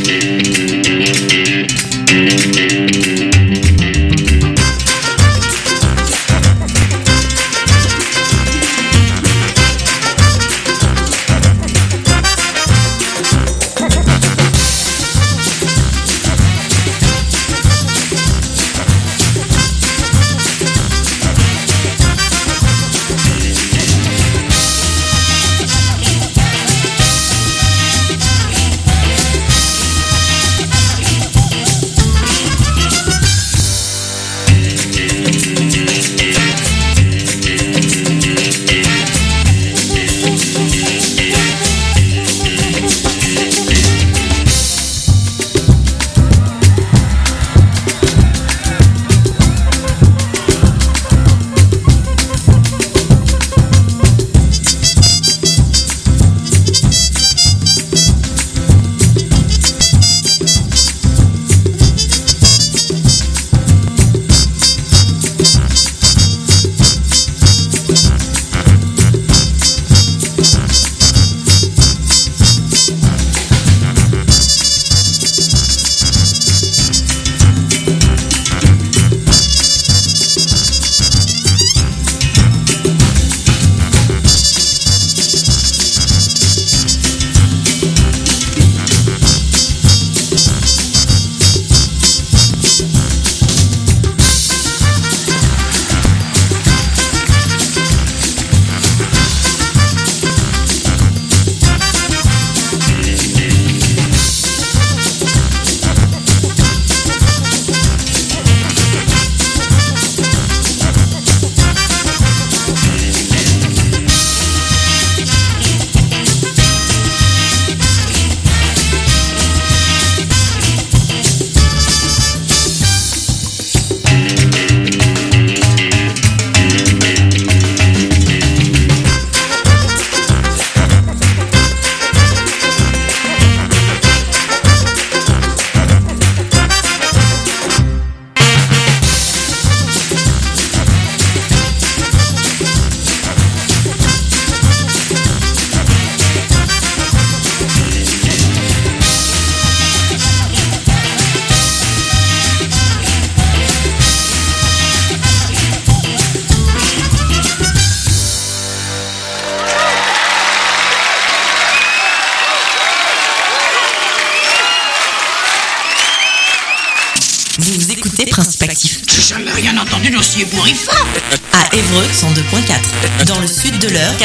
Vous écoutez Principe Actif. J'ai jamais rien entendu d'aussi ébouriffant. À Évreux 102.4, dans le sud de l'Eure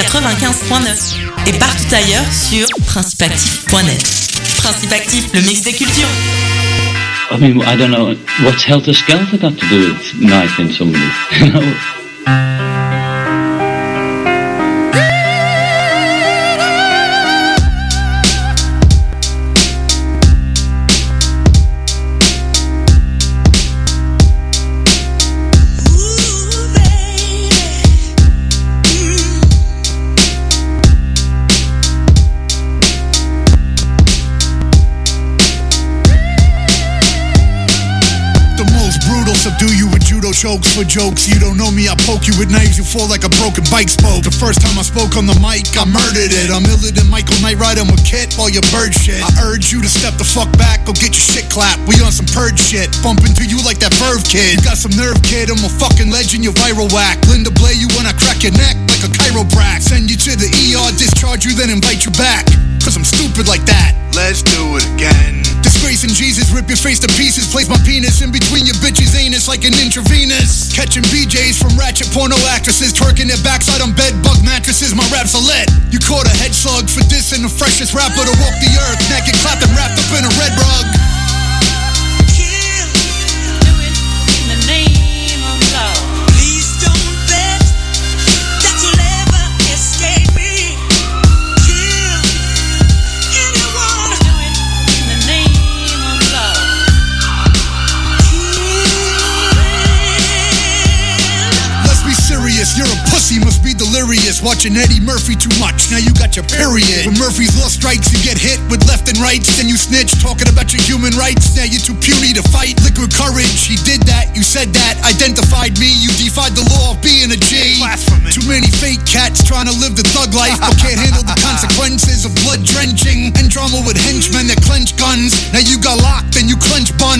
95.9 et partout ailleurs sur principeactif.net. Principe Actif, le mix des cultures. I mean, I don't know what's Helter Skelter got to do with knifing somebody, you know? Subdue you with judo chokes for jokes. You don't know me, I poke you with knives. You fall like a broken bike spoke. The first time I spoke on the mic, I murdered it. I'm iller than Michael Knight riding with Kit while you bird shit. I urge you to step the fuck back, go get your shit clapped. We on some purge shit, bump into you like that Verve kid. You got some nerve, kid, I'm a fucking legend, you viral whack. Linda Blay you when I crack your neck like a chiropract. Send you to the ER, discharge you, then invite you back. Cause I'm stupid like that. Let's do it again. Disgracing Jesus, rip your face to pieces. Place my penis in between your bitch's anus like an intravenous. Catching BJs from ratchet porno actresses, twerking their backside on bed bug mattresses. My raps are lit. You caught a head slug for dissing the freshest rapper to walk the earth. Naked, clapped and wrapped up in a red rug. You're a pussy, must be delirious. Watching Eddie Murphy too much, now you got your period. When Murphy's law strikes, you get hit with left and rights. Then you snitch, talking about your human rights. Now you're too puny to fight. Liquid courage, he did that, you said that. Identified me, you defied the law of being a G. Blasphemy. Too many fake cats trying to live the thug life, but can't handle the consequences of blood drenching and drama with henchmen that clench guns. Now you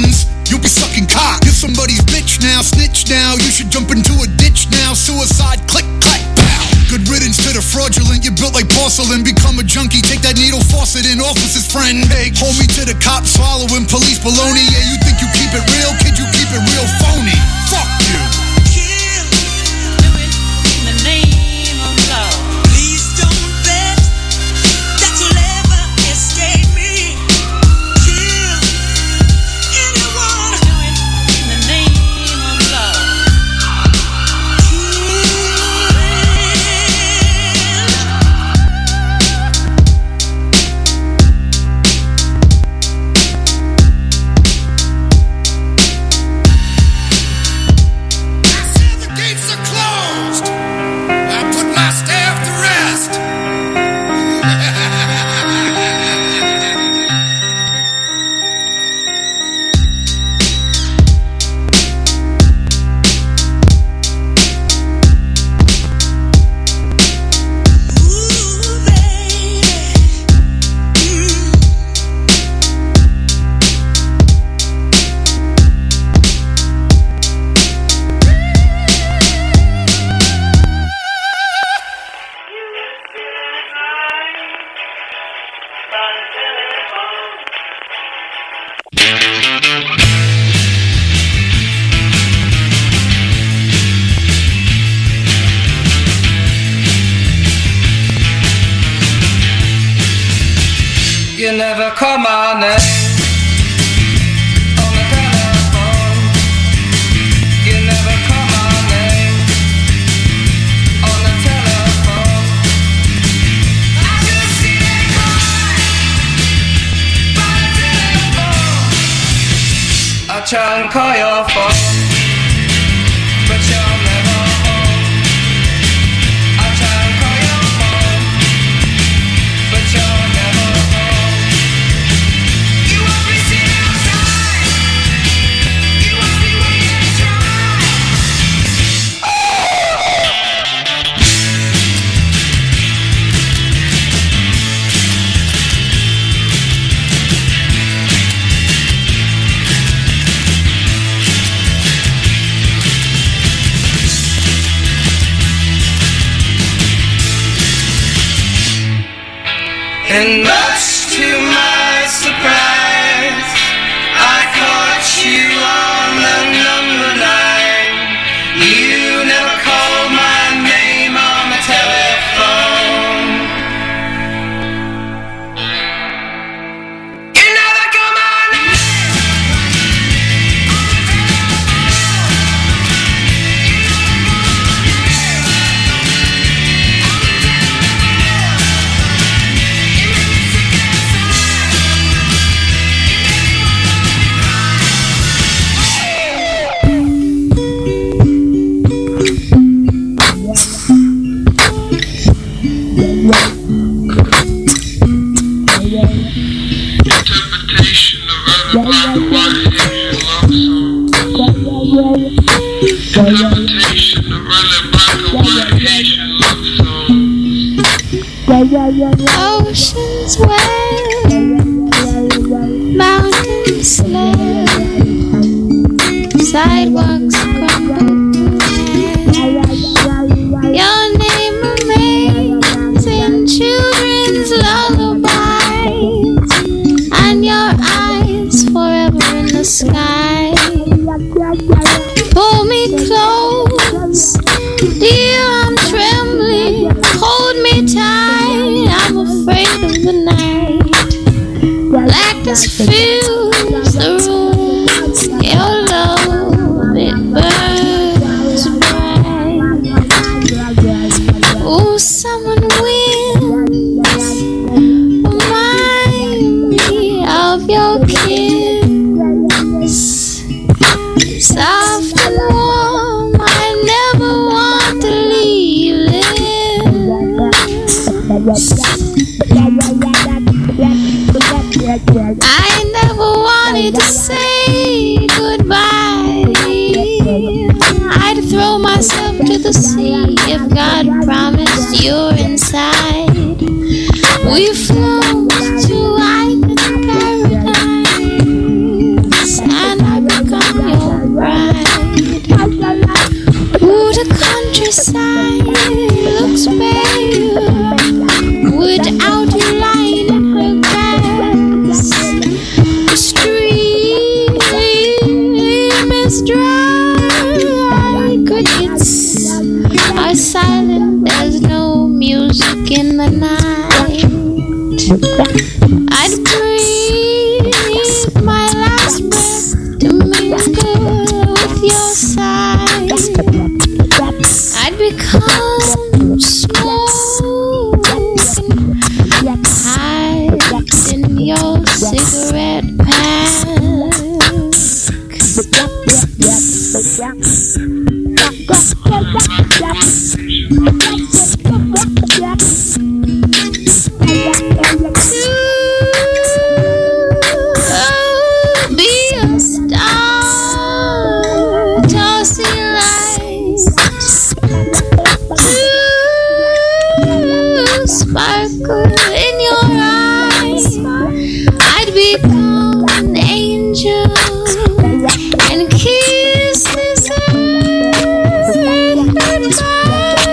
guns, you'll be sucking cock. You're somebody's bitch now, snitch now. You should jump into a ditch now. Suicide, click, clack, pow. Good riddance to the fraudulent. You're built like porcelain. Become a junkie, take that needle, faucet in. Officer's friend, hey, hold me to the cops, swallowing police baloney. Yeah, you think you keep it real? Kid, you keep it real phony. Fuck you. You never call my name on the telephone. You never call my name on the telephone. I just see that cry by the telephone. I try and call your phone, but you're never home. I try and call your phone, but you're never home. And much to my surprise, I caught you on the number 9. You never called my name on the telephone. You never called my name on the Interpretation of early black and white Haitian love songs. Oceans wave, mountains slay, sidewalks crumble. Your name remains in children's lullabies, and your eyes forever in the sky. Pull me close, dear, I'm trembling. Hold me tight, I'm afraid of the night. Blackness fills the room, your love, it burns bright. Oh, someone wins, remind me of your kiss. Soft and warm, I never want to leave this. I never wanted to say goodbye. I'd throw myself to the sea if God promised you're inside. We float to island paradise, and I'd breathe my last breath to mingle with your side. I'd become smoke hide in your cigarette pack. Be a star, tossing lights, sparkle in your eyes. I'd become an angel and kiss this earth goodbye.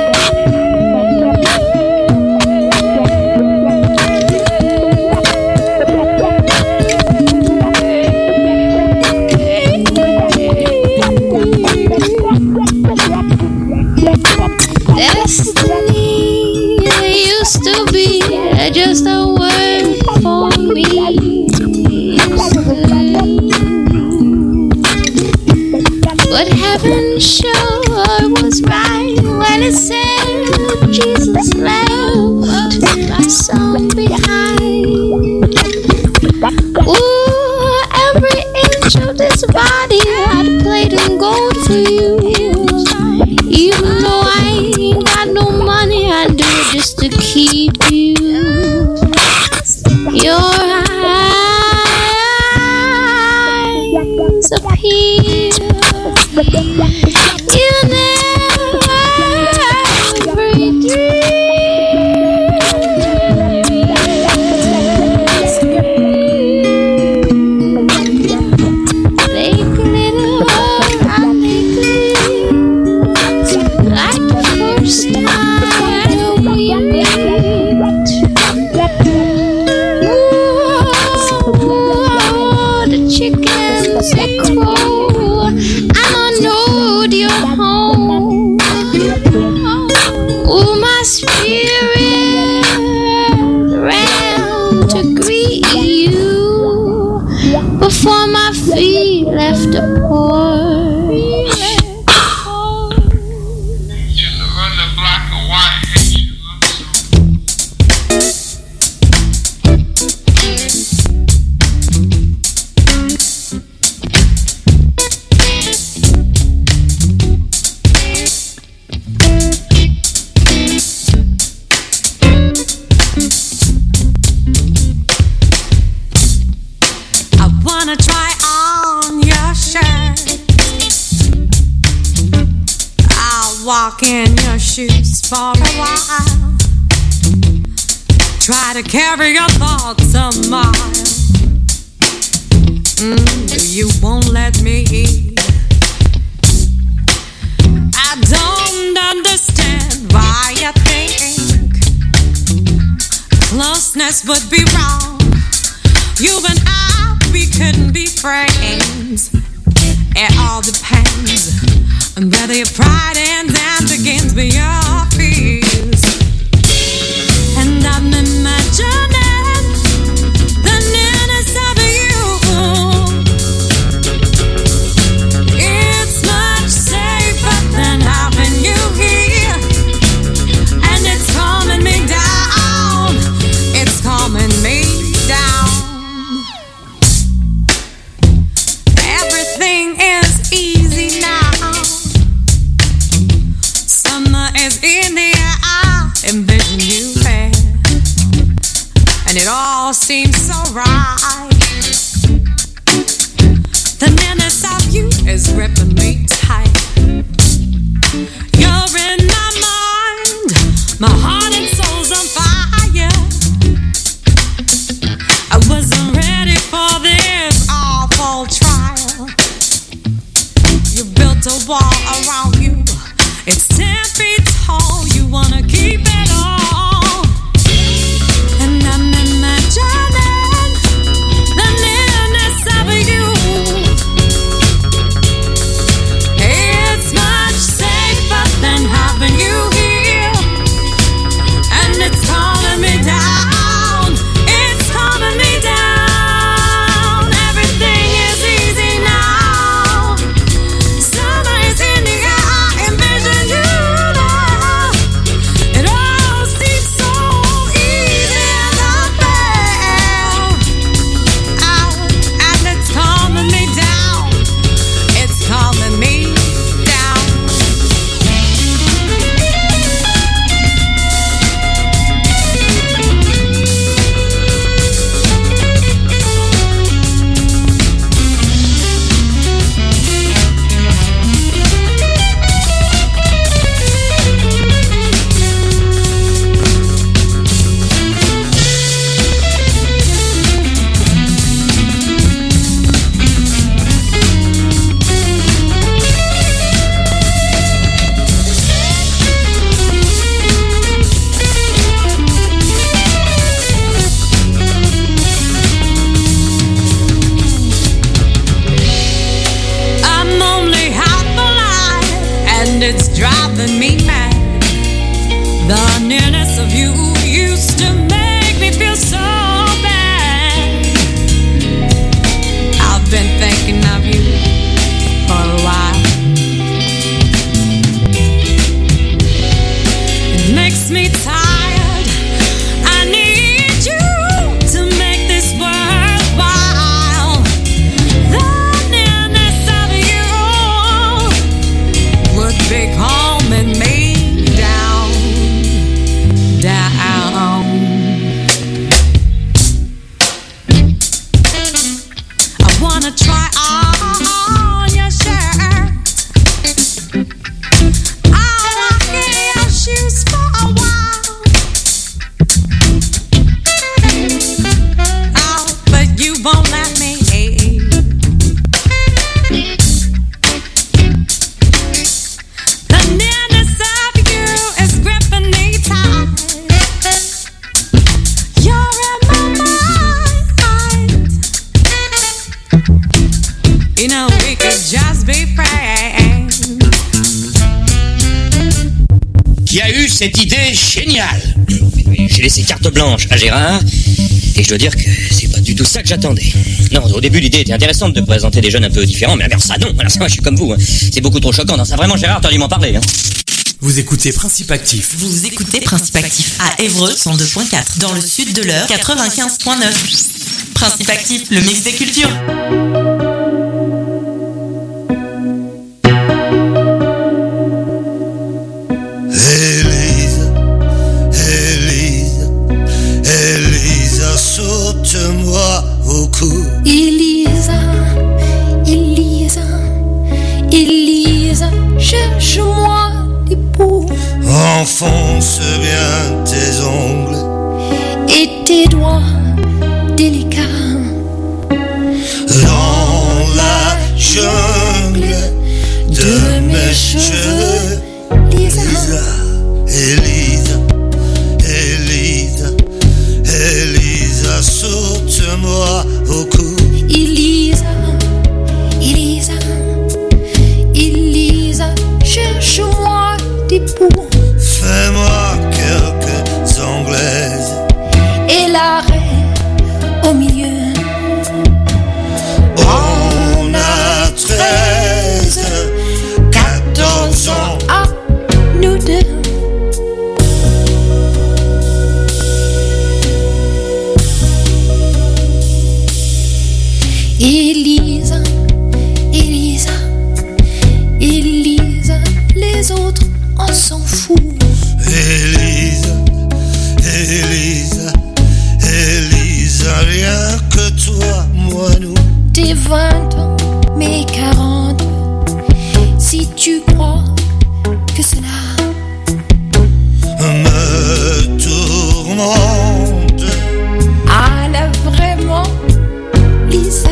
Destiny used to be just a word for me, but heaven sure was right when it said Jesus left my son behind. Ooh, every inch of this body I'd played in gold for you. Even though I ain't got no money, I do it just to keep you. Your eyes appear. You never dream. They glitter and they gleam like the first time we meet. Ooh, the chickens they crow, and I know you're home. Ooh, my spirit ran to greet you before my feet left the porch. You know, run the black and white and you look I wanna try on your shirt. I'll walk in your shoes for a while. Try to carry your thoughts a mile. You won't let me eat. I don't understand why you think closeness would be wrong. You and I, we couldn't be friends. It all depends on whether your pride ends and begins with your fears. And I'm imagining the nearness of you. It's much safer than having you here. And it's calming me down. It's calming me down. Everything is easy now. Summer is in the air. I envision you there, and it all seems so right. The nearness of you is gripping me tight. You're in my mind. My heart and soul's on fire. I wasn't ready for this awful trial. You built a wall around you. It's 10 feet tall. You wanna keep it all. And I'm imagining the nearness of you. It's much safer than having you here. And it's calling me down. It's driving me mad. The nearness of you used to make me feel so bad. I've been thinking of you for a while. It makes me tired. I need you to make this worthwhile. The nearness of you would be calming me down, down. I wanna try on your shirt. I walk in your shoes for a while. Oh, but you won't let me. The nearness of you is gripping me tight. You're in my mind. You know we could just be friends. Qui a eu cette idée géniale? J'ai laissé carte blanche à Gérard, et je dois dire que c'est pas du tout ça que j'attendais. Non, au début l'idée était intéressante de présenter des jeunes un peu différents, mais alors ça non, alors ça moi je suis comme vous, hein. C'est beaucoup trop choquant, non ça vraiment Gérard, t'aurais dû m'en parler. Hein. Vous écoutez Principe Actif. Vous écoutez Principe Actif à Évreux 102.4, dans le sud de l'Eure 95.9. Principe Actif, le mix des cultures. Élise, Élise, Élise, saute-moi au cou. Elisa, Elisa, Elisa, cherche-moi des poux Enfonce bien tes ongles et tes doigts délicats dans la jungle de mes cheveux. Lisa, Élise, Élise, Élise, saute-moi au cou. Elisa, Elisa, Elisa, cherche-moi des poux Fais-moi quelques anglaises et la reine au milieu. On a 13, 14 ans. À nous deux. Elisa, Elisa, Elisa, les autres on s'en fout. Élise, Élise, Élise, rien que toi, moi, nous. Tes 20 ans, mes 40. Si tu crois que cela Me tourmente. ah là vraiment, Lisa.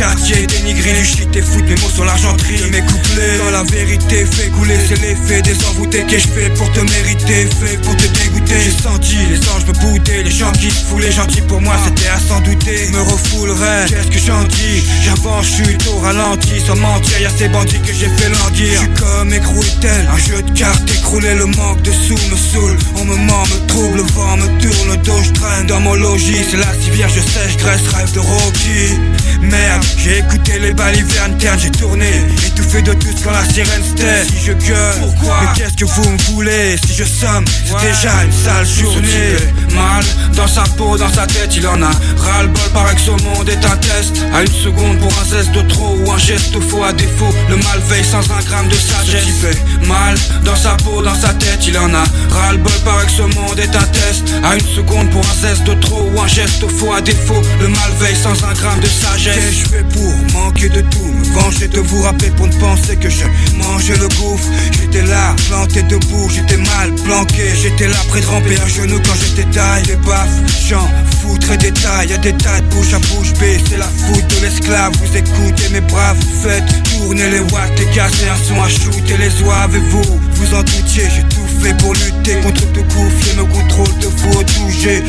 quartier dénigré du shit et foot, mes mots sur l'argenterie de mes couplets. Quand la vérité fait couler, c'est l'effet des envoûtés que je fais pour te mériter, fait pour te dégoûter. J'ai senti les anges me bouder, les gens qui se foulaient gentils pour moi, c'était à s'en douter. Me refoulerait, qu'est-ce que j'en dis? J'avance, chute au ralenti, sans mentir, y'a ces bandits que j'ai fait languir. J'suis comme écrou et tel, un jeu de cartes écroulé, le manque de sous me saoule. On me ment, me trouble, le vent me tourne, le dos j'traîne dans mon logis. C'est la civière, je sèche, graisse, rêve de Rocky. Merde, j'ai écouté les balivernes ternes, j'ai tourné, étouffé de tous quand la sirène c'était. Si je gueule, pourquoi? Mais qu'est-ce que vous me voulez? Si je somme, c'est déjà une sale journée. Mal dans sa peau, dans sa tête, il en a ras-le-bol, paraît que ce monde est un test. À une seconde pour un zeste de trop ou un geste faux, à défaut, le mal veille sans un gramme de sagesse. Il fait mal dans sa peau, dans sa tête, il en a ras-le-bol, paraît que ce monde est un test. À une seconde pour un zeste de trop ou un geste faux, à défaut, le mal veille sans un gramme de sagesse. Qu'est-ce que je fais pour manquer de tout, me venger de vous rappeler pour ne penser que je mangeais le gouffre. J'étais là, planté debout, j'étais mal planqué, j'étais là près de ramper à genoux quand j'étais taille. Les baffes, j'en fous très détail, y'a des tas de bouche à bouche bée, c'est la faute de l'esclave. Vous écoutez mes braves, faites tourner les watts, les casser un son à shooter les oies. Avez-vous, vous en doutiez, j'ai tout fait pour lutter contre tout coup, fier me contrôle de vous, d'où j'ai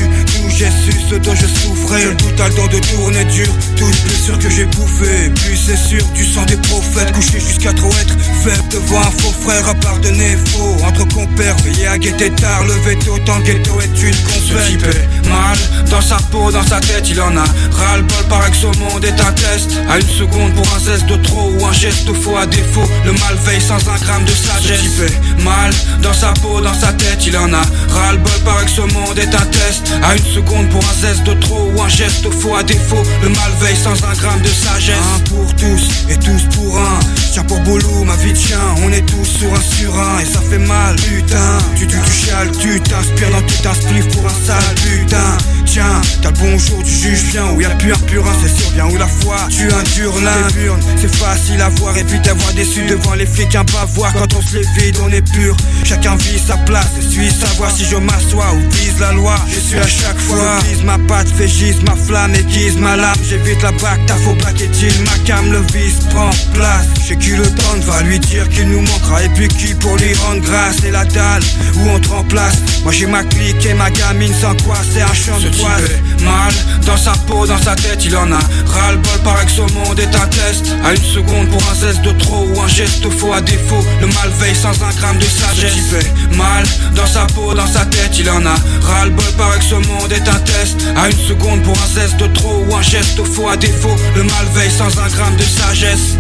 su ce dont je souffrais. J'ai tout à le temps de tourner dur, toute blessure que j'ai bouffé. Puis c'est sûr, du sang des prophètes, couché jusqu'à trop être faible devant un faux frère à pardonner faux. Entre compères, veillez à guetter tard, le veto dans le ghetto est une compète. Ce type est mal dans sa peau, dans sa tête, il en a ras-le-bol, paraît que ce monde est un test. À une seconde pour un zeste de trop ou un geste faux, à défaut, le mal veille sans un gramme de sagesse. Ce type est mal dans sa peau, dans sa tête, il en a ras-le-bol, paraît que ce monde est un test. À une seconde pour un zeste de trop ou un geste faux, à défaut, le mal veille sans un gramme de sagesse. Un pour tous et tous pour un, tiens pour Boulou, ma vie de chien, on est tous sur un et ça fait mal, putain. Tu chiales, tu t'inspires dans tout un spliff pour un sale putain. Tiens, t'as le bonjour du juge bien, où y'a le pur purin, c'est sûr bien où la foi. Tu indures l'imburne, c'est facile à voir et puis d'avoir déçu devant les flics un bavoir. Quand on se les vide, on est pur, chacun vit sa place et suit savoir si je m'assois ou vise la loi. Je suis à chaque fois, vise ma patte, fait gise ma flamme, aiguise ma lame. J'évite la bac, t'as faux plaquet-il, ma cam, le vice prend place. J'ai qui le temps va lui dire qu'il nous manquera et puis qui pour lui rendre grâce. C'est la dalle où on te remplace. Moi j'ai ma clique et ma gamine sans quoi c'est un champ de poisse. Mal dans sa peau, dans sa tête, il en a ras-le-bol, paraît que ce monde est un test. À une seconde pour un zeste de trop ou un geste faux, à défaut, le mal veille sans un gramme de sagesse. Il fait mal dans sa peau, dans sa tête, il en a ras-le-bol, paraît que ce monde est un test. À une seconde pour un zeste de trop ou un geste faux, à défaut, le mal veille sans un gramme de sagesse.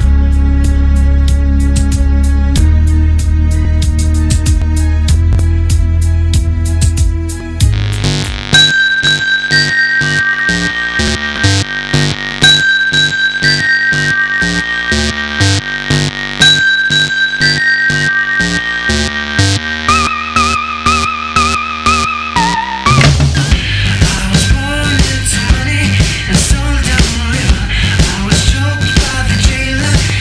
And sold down the river, I was choked by the jailer.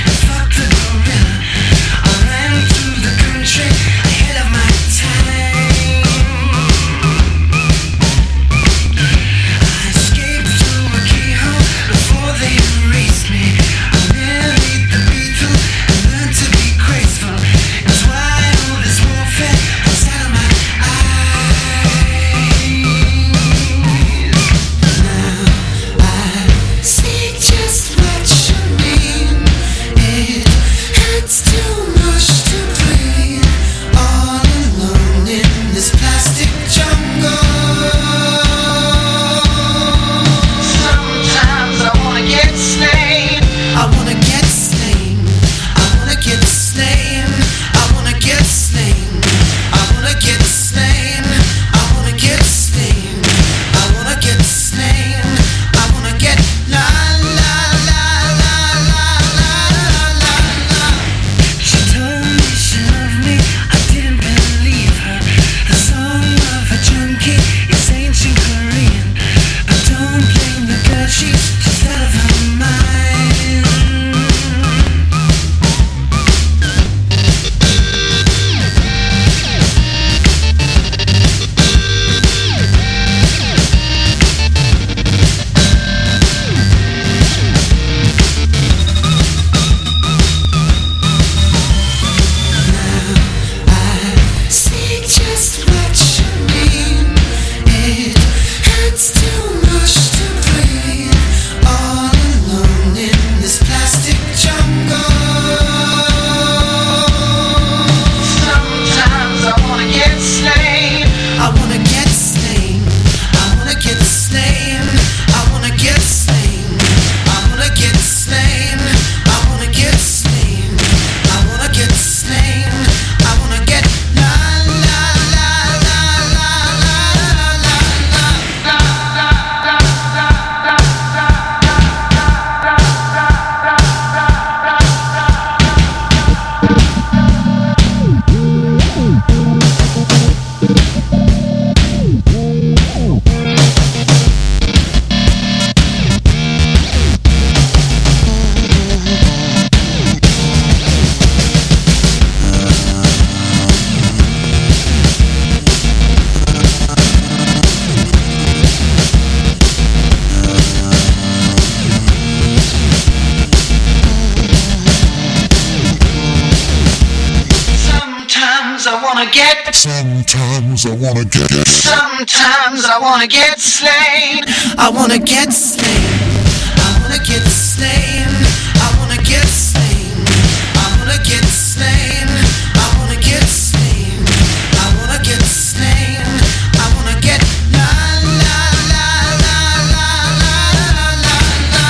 get. Sometimes I wanna get. Sometimes I wanna get slain. I wanna get slain. I wanna get slain. I wanna get slain. I wanna get slain. I wanna get slain. I wanna get slain. I wanna get la la la la la la la la.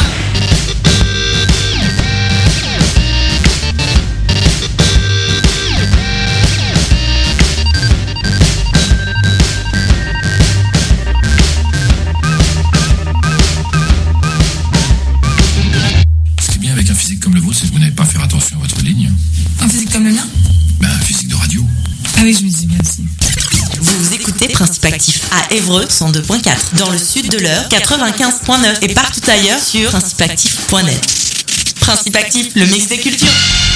Ce qui est bien avec un physique comme le vôtre, c'est que vous n'avez pas à faire attention à votre ligne. Un physique comme le mien? Ben, un physique de radio. Ah oui, je me disais bien aussi. Vous écoutez Principe Actif à Évreux 102.4, dans le sud de l'Eure 95.9 et partout ailleurs sur principeactif.net. Principe Actif, le mix des cultures.